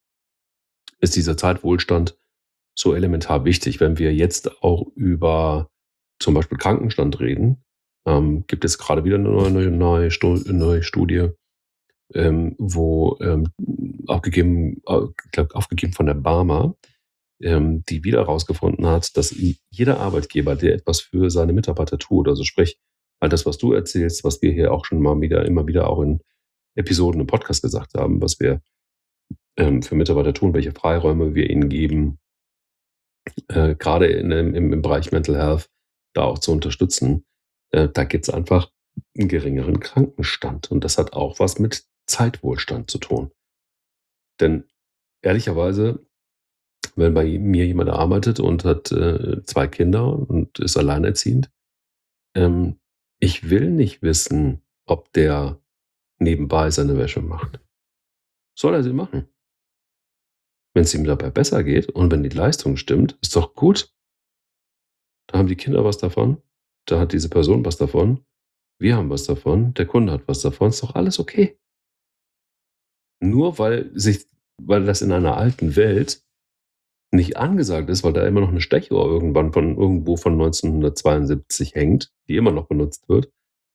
ist dieser Zeitwohlstand so elementar wichtig. Wenn wir jetzt auch über zum Beispiel Krankenstand reden, ähm, gibt es gerade wieder eine neue, neue, neue Studie, ähm, wo ähm, aufgegeben, ich glaube, aufgegeben von der Barmer, ähm, die wieder herausgefunden hat, dass jeder Arbeitgeber, der etwas für seine Mitarbeiter tut, also sprich, all das, was du erzählst, was wir hier auch schon mal wieder, immer wieder auch in Episoden im Podcast gesagt haben, was wir ähm, für Mitarbeiter tun, welche Freiräume wir ihnen geben, äh, gerade in, im, im Bereich Mental Health da auch zu unterstützen, äh, da gibt es einfach einen geringeren Krankenstand. Und das hat auch was mit Zeitwohlstand zu tun. Denn ehrlicherweise, wenn bei mir jemand arbeitet und hat äh, zwei Kinder und ist alleinerziehend, ähm, ich will nicht wissen, ob der nebenbei seine Wäsche macht. Soll er sie machen? Wenn es ihm dabei besser geht und wenn die Leistung stimmt, ist doch gut. Da haben die Kinder was davon, da hat diese Person was davon, wir haben was davon, der Kunde hat was davon, ist doch alles okay. Nur weil sich, weil das in einer alten Welt nicht angesagt ist, weil da immer noch eine Stechuhr irgendwann von irgendwo von neunzehnhundertzweiundsiebzig hängt, die immer noch benutzt wird,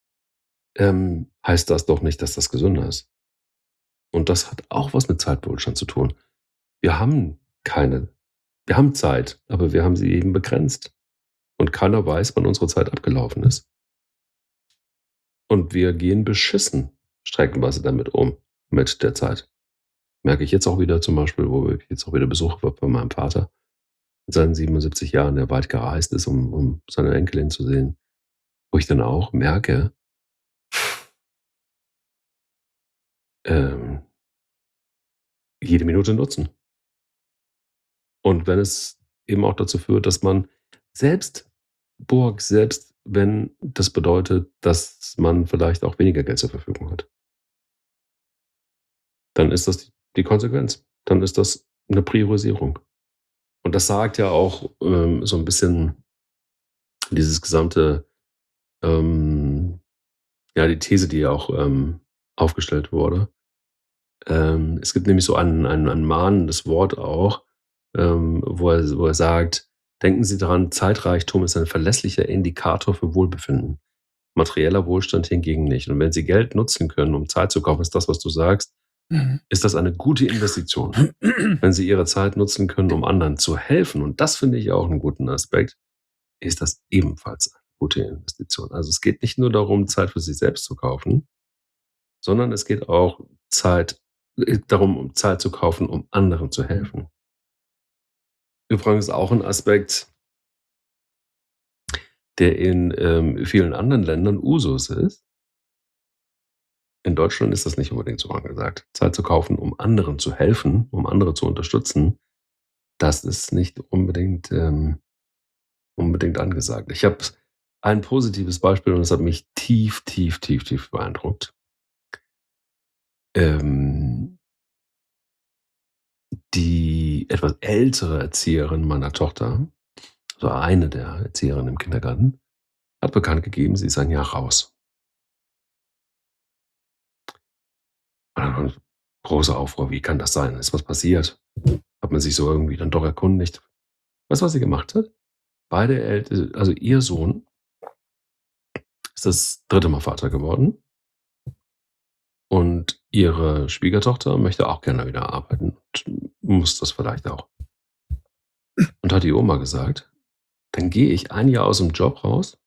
ähm, heißt das doch nicht, dass das gesünder ist. Und das hat auch was mit Zeitwohlstand zu tun. Wir haben keine, wir haben Zeit, aber wir haben sie eben begrenzt. Und keiner weiß, wann unsere Zeit abgelaufen ist. Und wir gehen beschissen streckenweise damit um, mit der Zeit. Merke ich jetzt auch wieder zum Beispiel, wo ich jetzt auch wieder Besuch war bei meinem Vater mit seinen siebenundsiebzig Jahren, der weit gereist ist, um, um seine Enkelin zu sehen. Wo ich dann auch merke, ähm, jede Minute nutzen. Und wenn es eben auch dazu führt, dass man selbst, Burg, selbst wenn das bedeutet, dass man vielleicht auch weniger Geld zur Verfügung hat, dann ist das die Konsequenz. Dann ist das eine Priorisierung. Und das sagt ja auch ähm, so ein bisschen dieses gesamte, ähm, ja, die These, die ja auch ähm, aufgestellt wurde. Ähm, es gibt nämlich so ein, ein, ein mahnendes Wort auch, ähm, wo, er, wo er sagt, denken Sie daran, Zeitreichtum ist ein verlässlicher Indikator für Wohlbefinden. Materieller Wohlstand hingegen nicht. Und wenn Sie Geld nutzen können, um Zeit zu kaufen, ist das, was du sagst, mhm. ist das eine gute Investition. Wenn Sie Ihre Zeit nutzen können, um anderen zu helfen, und das finde ich auch einen guten Aspekt, ist das ebenfalls eine gute Investition. Also es geht nicht nur darum, Zeit für sich selbst zu kaufen, sondern es geht auch Zeit, darum, um Zeit zu kaufen, um anderen zu helfen. Übrigens auch ein Aspekt, der in ähm, vielen anderen Ländern Usus ist. In Deutschland ist das nicht unbedingt so angesagt. Zeit zu kaufen, um anderen zu helfen, um andere zu unterstützen, das ist nicht unbedingt, ähm, unbedingt angesagt. Ich habe ein positives Beispiel und das hat mich tief, tief, tief, tief beeindruckt. Ähm, die etwas ältere Erzieherin meiner Tochter, also eine der Erzieherinnen im Kindergarten, hat bekannt gegeben, sie ist ein Jahr raus. Und dann großer Aufruhr, wie kann das sein? Ist was passiert? Hat man sich so irgendwie dann doch erkundigt. Weißt du, was sie gemacht hat? Beide Eltern, also ihr Sohn ist das dritte Mal Vater geworden und ihre Schwiegertochter möchte auch gerne wieder arbeiten und muss das vielleicht auch. Und hat die Oma gesagt, dann gehe ich ein Jahr aus dem Job raus,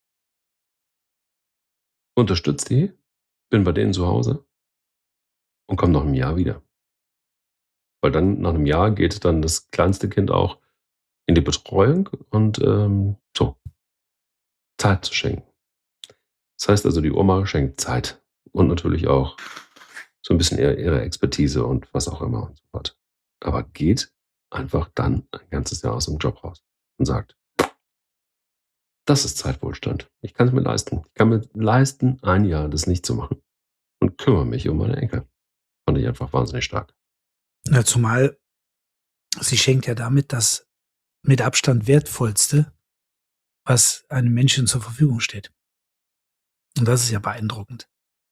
unterstütze die, bin bei denen zu Hause und komme nach einem Jahr wieder. Weil dann nach einem Jahr geht dann das kleinste Kind auch in die Betreuung und ähm, so, Zeit zu schenken. Das heißt also, die Oma schenkt Zeit und natürlich auch so ein bisschen ihre, ihre Expertise und was auch immer und so fort. Aber geht einfach dann ein ganzes Jahr aus dem Job raus und sagt, das ist Zeitwohlstand. Ich kann es mir leisten. Ich kann mir leisten, ein Jahr das nicht zu machen und kümmere mich um meine Enkel. Fand ich einfach wahnsinnig stark. Ja, zumal sie schenkt ja damit das mit Abstand wertvollste, was einem Menschen zur Verfügung steht. Und das ist ja beeindruckend.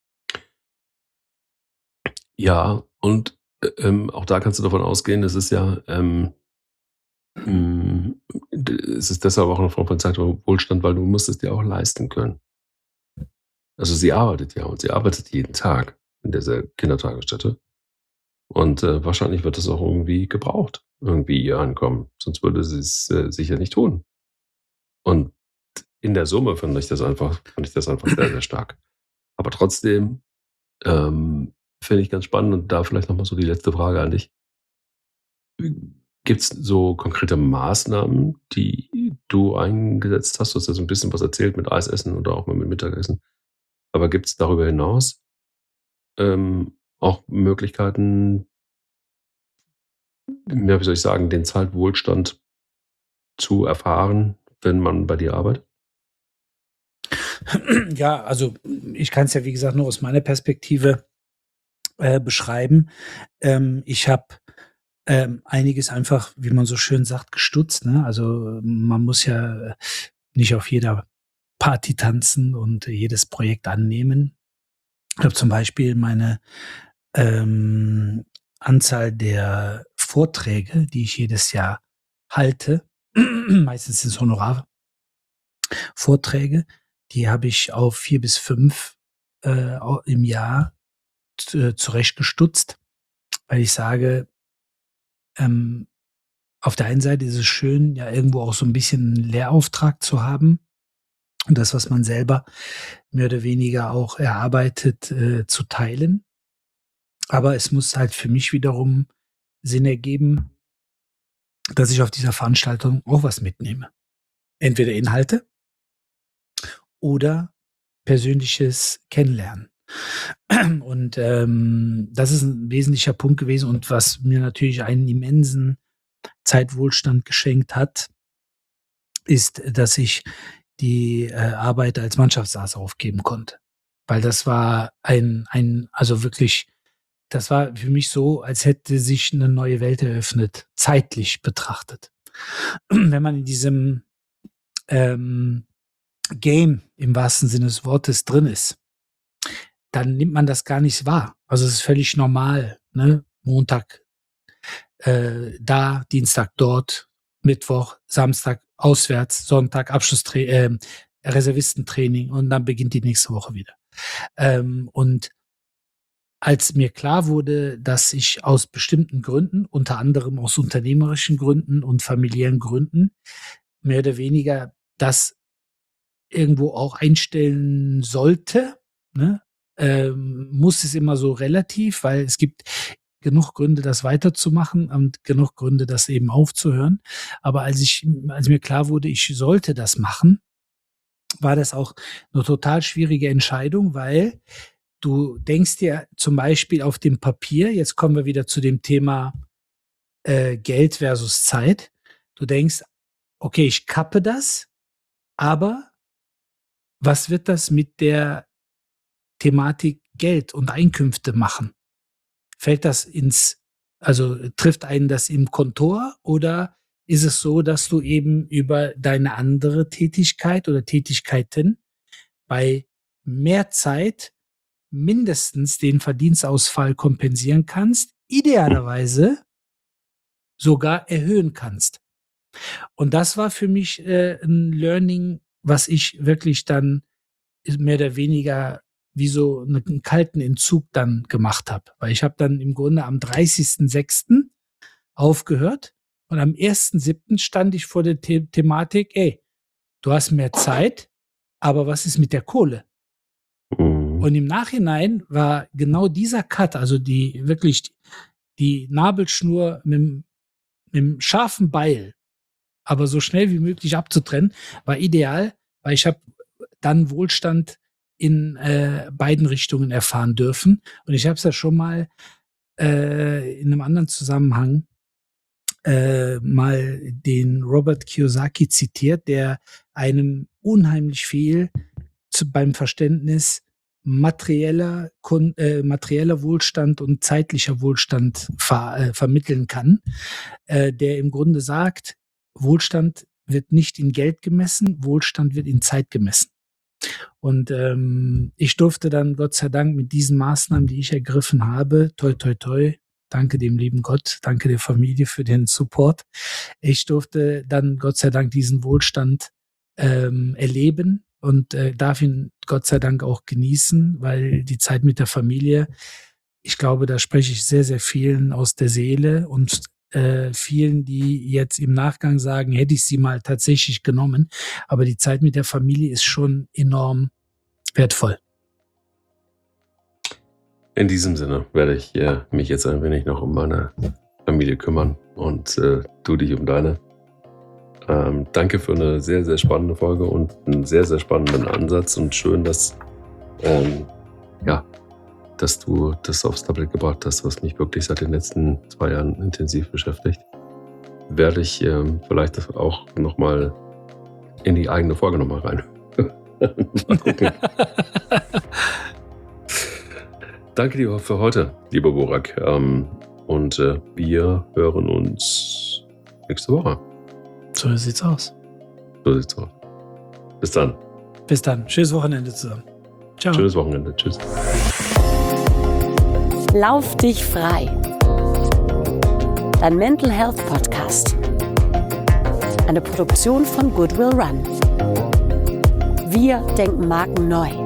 Ja, und äh, ähm, auch da kannst du davon ausgehen, es ist ja, ähm, mh, d- es ist deshalb auch eine Form von Zeitwohlstand, weil du musst es dir auch leisten können. Also sie arbeitet ja und sie arbeitet jeden Tag in dieser Kindertagesstätte. Und äh, wahrscheinlich wird das auch irgendwie gebraucht, irgendwie ihr Einkommen. Sonst würde sie es äh, sicher nicht tun. Und in der Summe fand ich das einfach, fand ich das einfach sehr, sehr stark. Aber trotzdem ähm, finde ich ganz spannend und da vielleicht nochmal so die letzte Frage an dich. Gibt es so konkrete Maßnahmen, die du eingesetzt hast? Du hast ja so ein bisschen was erzählt mit Eisessen oder auch mal mit Mittagessen. Aber gibt es darüber hinaus ähm, auch Möglichkeiten, ja, wie soll ich sagen, den Zeitwohlstand zu erfahren, wenn man bei dir arbeitet? Ja, also ich kann es ja, wie gesagt, nur aus meiner Perspektive äh, beschreiben. Ähm, ich habe ähm, einiges einfach, wie man so schön sagt, gestutzt. Ne? Also man muss ja äh, nicht auf jeder Party tanzen und jedes Projekt annehmen. Ich habe zum Beispiel meine ähm, Anzahl der Vorträge, die ich jedes Jahr halte, meistens sind es Honorarvorträge, die habe ich auf vier bis fünf äh, au- im Jahr äh, zurechtgestutzt, weil ich sage, ähm, auf der einen Seite ist es schön, ja irgendwo auch so ein bisschen einen Lehrauftrag zu haben und das, was man selber mehr oder weniger auch erarbeitet, äh, zu teilen. Aber es muss halt für mich wiederum Sinn ergeben, dass ich auf dieser Veranstaltung auch was mitnehme. Entweder Inhalte oder persönliches Kennenlernen. Und ähm, das ist ein wesentlicher Punkt gewesen und was mir natürlich einen immensen Zeitwohlstand geschenkt hat, ist, dass ich die äh, Arbeit als Mannschaftsarzt aufgeben konnte. Weil das war ein, ein, also wirklich, das war für mich so, als hätte sich eine neue Welt eröffnet, zeitlich betrachtet. Wenn man in diesem ähm, Game im wahrsten Sinne des Wortes drin ist, dann nimmt man das gar nicht wahr. Also es ist völlig normal, ne? Montag äh, da, Dienstag dort, Mittwoch, Samstag auswärts, Sonntag Abschlusstraining, äh, Reservistentraining und dann beginnt die nächste Woche wieder. Ähm, und als mir klar wurde, dass ich aus bestimmten Gründen, unter anderem aus unternehmerischen Gründen und familiären Gründen, mehr oder weniger das irgendwo auch einstellen sollte, ne, ähm, muss es immer so relativ, weil es gibt genug Gründe, das weiterzumachen und genug Gründe, das eben aufzuhören. Aber als ich, als mir klar wurde, ich sollte das machen, war das auch eine total schwierige Entscheidung, weil du denkst dir zum Beispiel auf dem Papier, jetzt kommen wir wieder zu dem Thema äh, Geld versus Zeit. Du denkst, okay, ich kappe das, aber was wird das mit der Thematik Geld und Einkünfte machen? Fällt das ins Also trifft einen das im Kontor oder ist es so, dass du eben über deine andere Tätigkeit oder Tätigkeiten bei mehr Zeit mindestens den Verdienstausfall kompensieren kannst, idealerweise sogar erhöhen kannst. Und das war für mich äh, ein Learning, was ich wirklich dann mehr oder weniger wie so einen kalten Entzug dann gemacht habe. Weil ich habe dann im Grunde am dreißigsten sechsten aufgehört und am ersten siebten stand ich vor der The- Thematik, ey, du hast mehr Zeit, aber was ist mit der Kohle? Mhm. Und im Nachhinein war genau dieser Cut, also die wirklich die, die Nabelschnur mit, dem- mit dem scharfen Beil, aber so schnell wie möglich abzutrennen, war ideal, weil ich habe dann Wohlstand in äh, beiden Richtungen erfahren dürfen. Und ich habe es ja schon mal äh, in einem anderen Zusammenhang äh, mal den Robert Kiyosaki zitiert, der einem unheimlich viel zu, beim Verständnis materieller, Kon äh, materieller Wohlstand und zeitlicher Wohlstand ver äh, vermitteln kann, äh, der im Grunde sagt, Wohlstand wird nicht in Geld gemessen, Wohlstand wird in Zeit gemessen. Und ähm, ich durfte dann Gott sei Dank mit diesen Maßnahmen, die ich ergriffen habe, toi toi toi, danke dem lieben Gott, danke der Familie für den Support. Ich durfte dann Gott sei Dank diesen Wohlstand ähm, erleben und äh, darf ihn Gott sei Dank auch genießen, weil die Zeit mit der Familie, ich glaube, da spreche ich sehr, sehr vielen aus der Seele und äh, vielen, die jetzt im Nachgang sagen, hätte ich sie mal tatsächlich genommen. Aber die Zeit mit der Familie ist schon enorm wertvoll. In diesem Sinne werde ich äh, mich jetzt ein wenig noch um meine Familie kümmern und äh, du dich um deine. Ähm, danke für eine sehr, sehr spannende Folge und einen sehr, sehr spannenden Ansatz und schön, dass, ähm, ja, dass du das aufs Tablet gebracht hast, was mich wirklich seit den letzten zwei Jahren intensiv beschäftigt. Werde ich ähm, vielleicht auch nochmal in die eigene Folge nochmal rein. Mal gucken. Danke dir für heute, lieber Burak. Ähm, und äh, wir hören uns nächste Woche. So sieht's aus. So sieht's aus. Bis dann. Bis dann. Schönes Wochenende zusammen. Ciao. Schönes Wochenende. Tschüss. Lauf dich frei. Dein Mental Health Podcast. Eine Produktion von Goodwill Run. Wir denken Marken neu.